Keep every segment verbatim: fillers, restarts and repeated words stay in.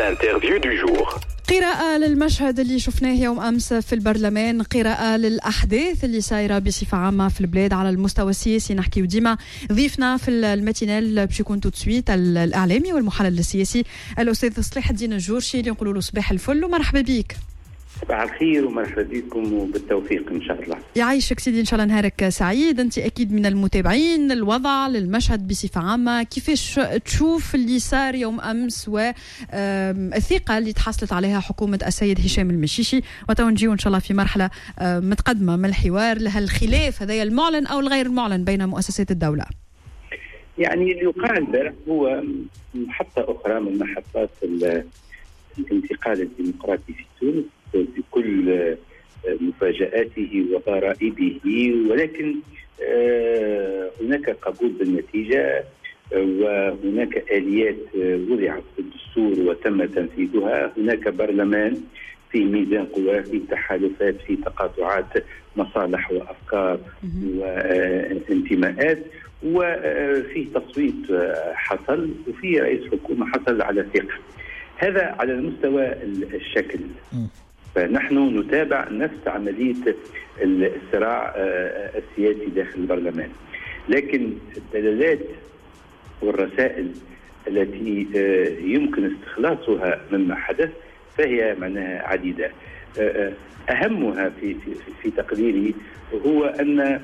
l'interview du jour. قراءة للمشهد اللي شفناه يوم أمس في البرلمان، قراءة للأحداث اللي صايرة بصفة عامة في البلاد على المستوى السياسي. نحكي وديما ضيفنا في الماتينال باش يكون توتسويت الإعلامي والمحلل السياسي الأستاذ صلاح الدين الجورشي اللي نقولوا له صباح الفل ومرحبا بك. صباح الخير ومرحبا بكم وبالتوفيق إن شاء الله. يعيشك سيدي، إن شاء الله نهارك سعيد. أنت أكيد من المتابعين الوضع للمشهد بصفة عامة، كيفاش تشوف اللي صار يوم أمس والثقة اللي تحصلت عليها حكومة السيد هشام المشيشي، وتونجيو إن شاء الله في مرحلة متقدمة من الحوار لها الخلاف هذا المعلن أو الغير المعلن بين مؤسسات الدولة؟ يعني اللي وقع البارح هو محطة أخرى من محطات الانتقال الديمقراطي في تونس بكل مفاجآته وضرائبه، ولكن هناك قبول بالنتيجة وهناك آليات وضعت في الدستور وتم تنفيذها. هناك برلمان فيه ميزان قوى، فيه تحالفات، فيه تقاطعات مصالح وأفكار وانتماءات، وفيه تصويت حصل، وفيه رئيس حكومة حصل على ثقة. هذا على المستوى الشكل. فنحن نتابع نفس عملية الصراع السياسي داخل البرلمان، لكن الدلالات والرسائل التي يمكن استخلاصها مما حدث فهي معناها عديدة. أهمها في, في, في تقديري هو أن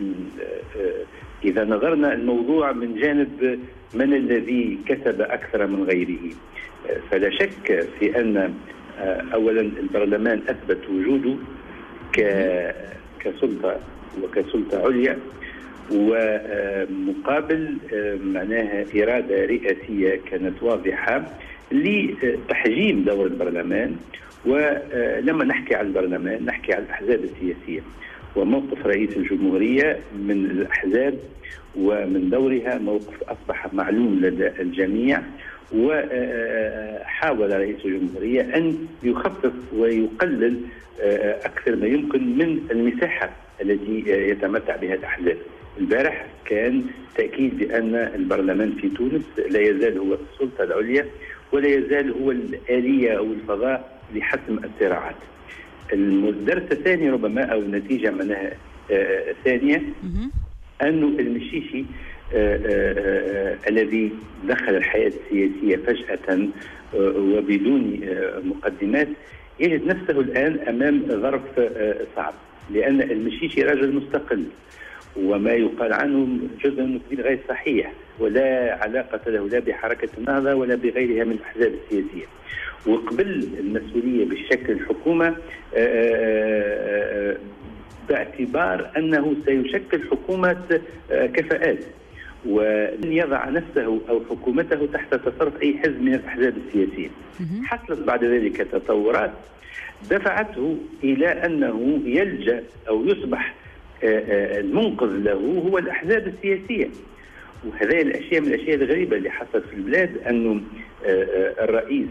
إذا نظرنا الموضوع من جانب من الذي كسب أكثر من غيره، فلا شك في أن أولا البرلمان أثبت وجوده كسلطة وكسلطة عليا، ومقابل معناها إرادة رئاسية كانت واضحة لتحجيم دور البرلمان. ولما نحكي عن البرلمان نحكي عن الأحزاب السياسية، وموقف رئيس الجمهورية من الأحزاب ومن دورها موقف أصبح معلوم لدى الجميع. وحاول رئيس الجمهورية أن يخفف ويقلل أكثر ما يمكن من المساحة التي يتمتع بها الأحزاب. البارح كان تأكيد بأن البرلمان في تونس لا يزال هو السلطة العليا، ولا يزال هو الآلية أو الفضاء لحسم الصراعات. الدرس الثاني ربما أو النتيجة منها ثانية أنه المشيشي آآ آآ الذي دخل الحياة السياسية فجأة وبدون مقدمات يجد نفسه الآن أمام ظرف صعب، لأن المشيشي رجل مستقل، وما يقال عنه جزء كبير غير صحيح، ولا علاقة له لا بحركة النهضة ولا بغيرها من الأحزاب السياسية، وقبل المسؤولية بشكل الحكومة باعتبار أنه سيشكل حكومة كفاءات، ولن يضع نفسه أو حكومته تحت تصرف أي حزب من الأحزاب السياسية. حصلت بعد ذلك تطورات دفعته إلى أنه يلجأ أو يصبح المنقذ له هو الأحزاب السياسية. وهذه الأشياء من الأشياء الغريبة اللي حصلت في البلاد، أنه الرئيس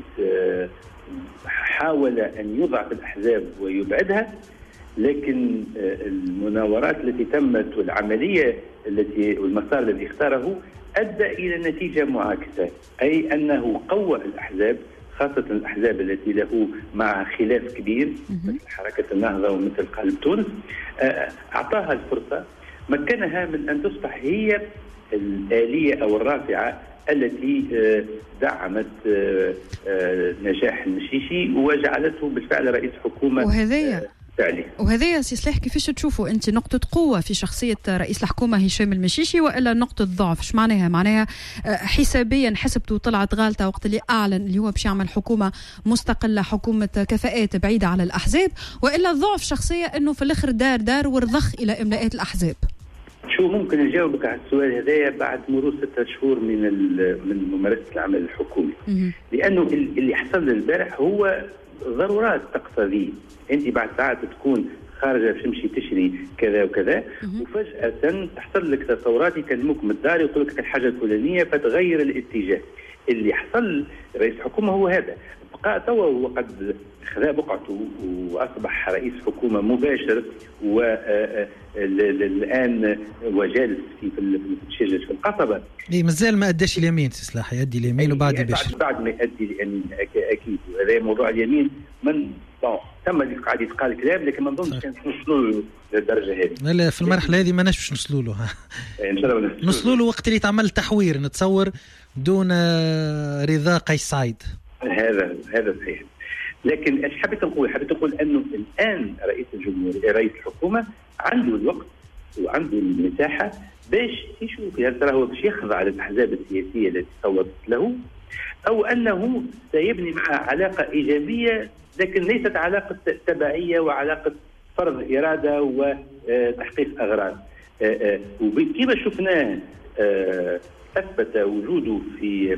حاول أن يضعف الأحزاب ويبعدها، لكن المناورات التي تمت والعملية التي والمسار الذي اختاره أدى إلى نتيجة معاكسة، أي أنه قوى الأحزاب، خاصة الأحزاب التي له مع خلاف كبير مثل حركة النهضة ومثل قلب تونس، أعطاها الفرصة، مكنها من أن تصبح هي الآلية أو الرافعة التي دعمت نجاح المشيشي وجعلته بالفعل رئيس حكومة. وهذه وهذا سي صلاح كيفاش تشوفوا انت نقطه قوه في شخصيه رئيس الحكومه هشام المشيشي والا نقطه ضعف؟ ايش معناها؟ معناها حسابيا حسبته طلعت غالطه وقت اللي اعلن اللي هو باش يعمل حكومه مستقله، حكومه كفاءات بعيده على الاحزاب، والا ضعف شخصيه انه في الاخر دار دار ورضخ الى املاءات الاحزاب؟ شو ممكن نجاوبك على السؤال هذايا بعد مرور ستة شهور من من ممارسه العمل الحكومي، لانه اللي حصل البارح هو ضرورات تقتضي. انت بعد ساعات تكون خارجه تمشي تشري كذا وكذا، وفجاه تحصل لك تصورات يكلموك من الدار يقول لك الحاجه الفلانيه فتغير الاتجاه. اللي حصل رئيس الحكومة هو هذا، بقى توا هو قد خذا بقعته وأصبح رئيس حكومة مباشر، والآن وجالس في الشجرة في القصبة. إيه مازال ما أداش اليمين سلاح، يؤدي اليمين وبعد يباشر. بعد ما يؤدي اليمين أكيد، هذا موضوع اليمين من ثم اللي قاعد يتقال كلام، لكن ما نظنش كان نوصلوا له للدرجة هذه. لا في المرحلة هذه ما نشوفش نوصلوا له. إن شاء الله نوصلوا له وقت اللي يتعمل تحوير نتصور دون رضا قيس سعيد. هذا هذا صحيح. لكن ايش حبيت نقول؟ حبيت نقول انه الان رئيس الجمهوريه رئيس الحكومه عنده الوقت وعنده المساحه باش يشوف هل ترى هو باش يخضع للاحزاب السياسيه التي صوتت له، او انه سيبني معها علاقه ايجابيه لكن ليست علاقه تبعيه وعلاقه فرض اراده وتحقيق اغراض. وكيف شفناه اثبت وجوده في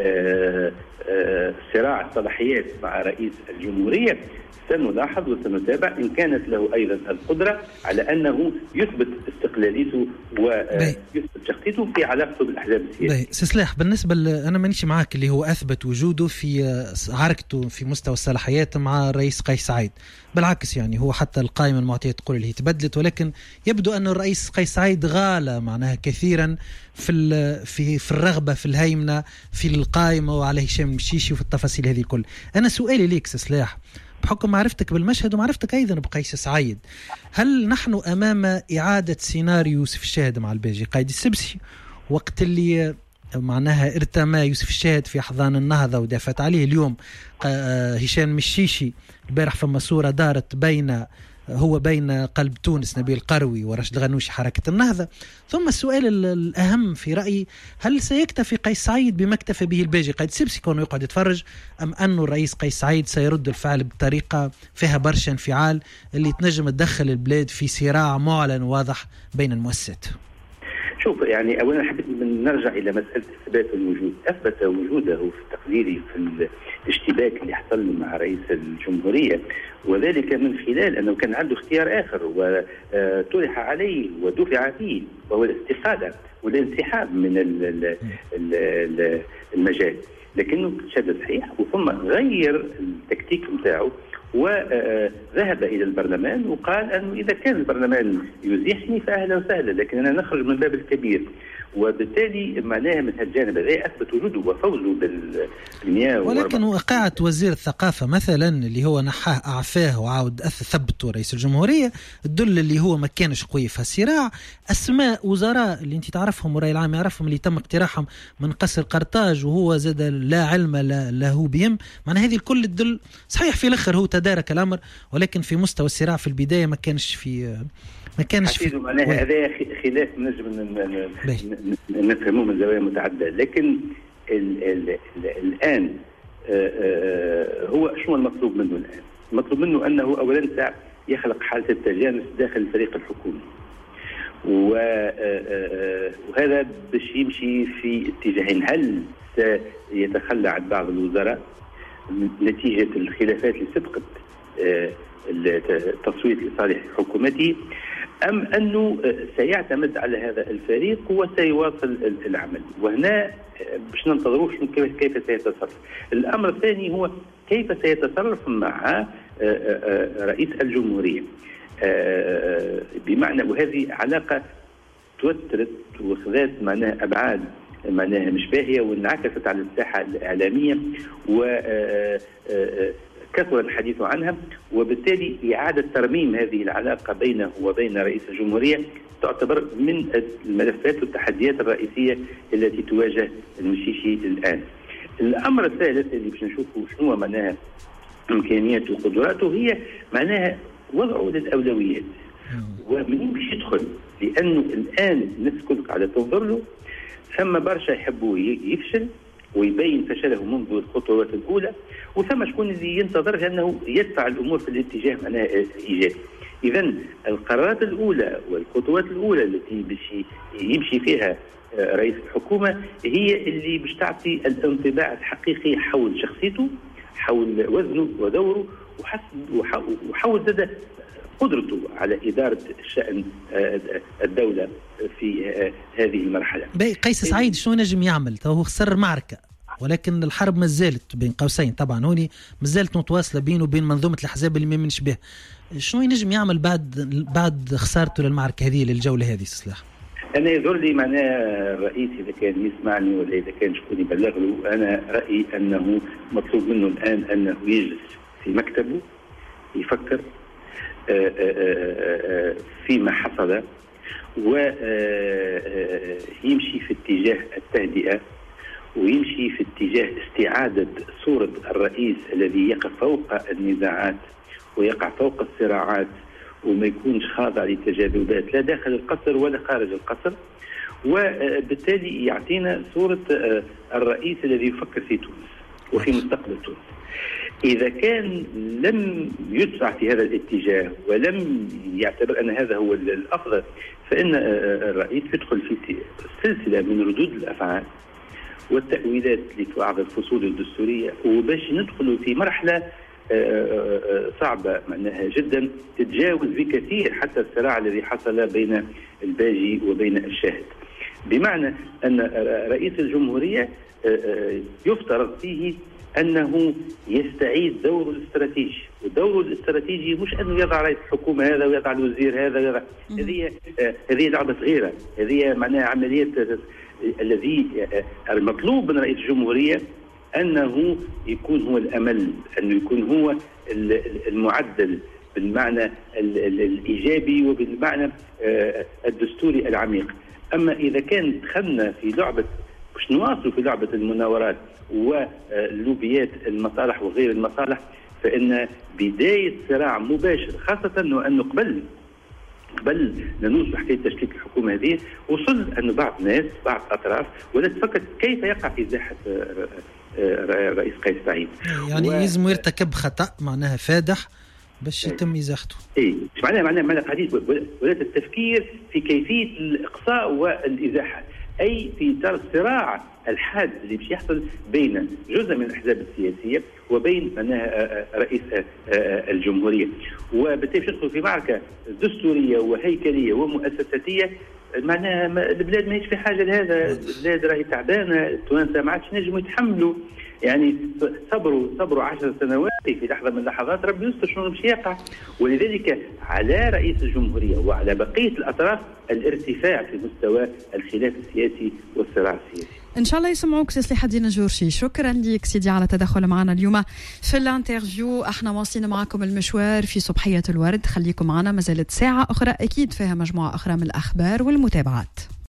صراع الصلاحيات مع رئيس الجمهورية، سنلاحظ وسنتابع إن كانت له أيضا القدرة على أنه يثبت استقلاليته ويثبت شخصيته في علاقته بالأحزاب السياسية. سلاح بالنسبة أنا مانيش معاك اللي هو أثبت وجوده في عركته في مستوى الصلاحيات مع الرئيس قيس سعيد، بالعكس يعني هو حتى القائمة المعطية تقول اللي هي تبدلت، ولكن يبدو أن الرئيس قيس سعيد غال معناها كثيرا في في في الرغبة في الهيمنة في القائمة وعلى هشام المشيشي وفي التفاصيل هذه الكل. أنا سؤالي ليك سلاح بحكم معرفتك بالمشهد ومعرفتك أيضا بقيس سعيد، هل نحن أمام إعادة سيناريو يوسف الشاهد مع الباجي قايد السبسي وقت اللي معناها ارتمى يوسف الشاهد في أحضان النهضة ودافت عليه اليوم هشام المشيشي؟ البارح فما صورة دارت بين هو بين قلب تونس نبيل القروي ورشد غنوشي حركة النهضة. ثم السؤال الأهم في رأيي، هل سيكتفي قيس سعيد بما اكتفى به الباجي قايد السبسي كونه يقعد يتفرج، أم أنه الرئيس قيس سعيد سيرد الفعل بطريقة فيها برشا انفعال اللي تنجم تدخل البلاد في صراع معلن واضح بين المؤسسات؟ شوف يعني أولا حبيت نرجع إلى مسألة إثبات الوجود. أثبت وجوده في تقديري في الاشتباك اللي حصل مع رئيس الجمهورية، وذلك من خلال أنه كان عنده اختيار آخر وطرح عليه ودفع فيه، وهو الاستقالة والانسحاب من المجال، لكنه شد صحيح وثم غير التكتيك متاعه وذهب إلى البرلمان وقال أنه إذا كان البرلمان يزيحني فأهلا وسهلا، لكن أنا نخرج من باب الكبير. وبالتالي معناها من هالجانب هذا أثبت وجوده وفوزه بالمياه. ولكن وقعة وزير الثقافة مثلا اللي هو نحاه أعفاه وعاود ثبته رئيس الجمهورية تدل اللي هو ما كانش قوي في الصراع. أسماء وزراء اللي انت تعرفهم ورأي العام يعرفهم اللي تم اقتراحهم من قصر قرطاج وهو زاد لا علم له بهم، معنى هذه الكل تدل صحيح في الآخر هو تدارك الأمر، ولكن في مستوى الصراع في البداية ما كانش في ما كانش في معناها هذا خلاف نجم نفهمه من زوايا متعددة. لكن ال ال ال الآن هو شو المطلوب منه الآن؟ المطلوب منه أنه أولا يخلق حالة التجانس داخل الفريق الحكومي، وهذا باش يمشي في اتجاهين. هل سيتخلى عن بعض الوزراء نتيجة الخلافات اللي سبقت التصويت لصالح حكومته، أم أنه سيعتمد على هذا الفريق وسيواصل العمل؟ وهنا باش ننتظروش كيف سيتصرف. الأمر الثاني هو كيف سيتصرف مع رئيس الجمهورية، بمعنى وهذه علاقة توترت وخذت معناها أبعاد معناها مش باهية وانعكست على الساحة الإعلامية وكثر الحديث عنها، وبالتالي إعادة ترميم هذه العلاقة بينه وبين رئيس الجمهورية تعتبر من الملفات والتحديات الرئيسية التي تواجه المشيشي الآن. الأمر الثالث اللي باش نشوفه شنو معناها إمكانياته وقدراته هي معناها وضعه للأولويات ومنين باش يدخل، لأنه الآن الناس كل قاعدة تنظر له، ثم برشا يحبوا يفشل ويبين فشله منذ الخطوات الأولى، وثم شكون اللي ينتظر أنه يدفع الأمور في الاتجاه معناها إيجابي. إذن القرارات الأولى والخطوات الأولى التي باش يمشي فيها رئيس الحكومة هي اللي باش تعطي الانطباع الحقيقي حول شخصيته، حول وزنه ودوره، وحول زاد قدرته على إدارة شأن الدولة في هذه المرحلة. باي قيس سعيد شو نجم يعمل؟ هو خسر معركة ولكن الحرب ما زالت بين قوسين طبعا هوني ما زالت متواصله بينه وبين منظومه الاحزاب اللي ما منش به. شنو ينجم يعمل بعد بعد خسارته للمعركه هذه للجوله هذه سلاح؟ انا يظهر لي معناها الرئيس اذا كان يسمعني ولا اذا كان شكون يبلغ له، انا رايي انه مطلوب منه الان انه يجلس في مكتبه يفكر فيما حصل ويمشي في اتجاه التهدئه ويمشي في اتجاه استعاده صوره الرئيس الذي يقف فوق النزاعات ويقع فوق الصراعات وما يكونش خاضع لتجاذبات لا داخل القصر ولا خارج القصر، وبالتالي يعطينا صورة الرئيس الذي يفكر في تونس وفي مستقبل تونس. إذا كان لم يدفع في هذا الاتجاه ولم يعتبر أن هذا هو الأفضل، فإن الرئيس يدخل في سلسلة من ردود الأفعال والتأويلات لبعض الفصول الدستورية، وباش ندخل في مرحلة صعبة معناها جدا تتجاوز بكثير حتى الصراع الذي حصل بين الباجي وبين الشاهد. بمعنى أن رئيس الجمهورية يفترض فيه أنه يستعيد دوره الاستراتيجي، ودوره الاستراتيجي مش أنه يضع رئيس الحكومة هذا ويضع الوزير هذا ويضع هذه هذه لعبة صغيرة، هذه معناها عملية الذي المطلوب من رئيس الجمهورية أنه يكون هو الأمل، أنه يكون هو المعدل بالمعنى الإيجابي وبالمعنى الدستوري العميق. أما إذا كان دخلنا في لعبة باش نواصلوا في لعبة المناورات ولوبيات المصالح وغير المصالح، فإن بداية صراع مباشر، خاصة أنه قبل قبل ننوص بحكاية تشكيل الحكومة هذه وصل أن بعض الناس بعض أطراف ولا تفكر كيف يقع في إزاحة رئيس قيس سعيد، يعني و... يلزم يرتكب خطأ معناها فادح باش يتم إزاحته. إيه مش معناها معناها معناها حديث ولا التفكير في كيفية الإقصاء والإزاحة، أي في إطار الصراع الحاد اللي باش يحصل بين جزء من الأحزاب السياسية وبين معناها رئيس الجمهورية، وبالتالي يدخل في معركة دستورية وهيكلية ومؤسساتية. معناها البلاد ما هيش في حاجة لهذا، البلاد راهي تعبانة، التوانسة ما عادش نجموا يتحملوا، يعني صبروا صبروا عشر سنوات في لحظة من اللحظات ربي يستر شنو باش يقع. ولذلك على رئيس الجمهورية وعلى بقية الأطراف الارتفاع في مستوى الخلاف السياسي والصراع السياسي. ان شاء الله يسمعوك سي سلاح الدين الجورشي. شكرا لك سيدي على التدخل معنا اليوم في الانترفيو. احنا واصلين معكم المشوار في صبحية الورد، خليكم معنا، ما زالت ساعة أخرى أكيد فيها مجموعة أخرى من الأخبار والمتابعات.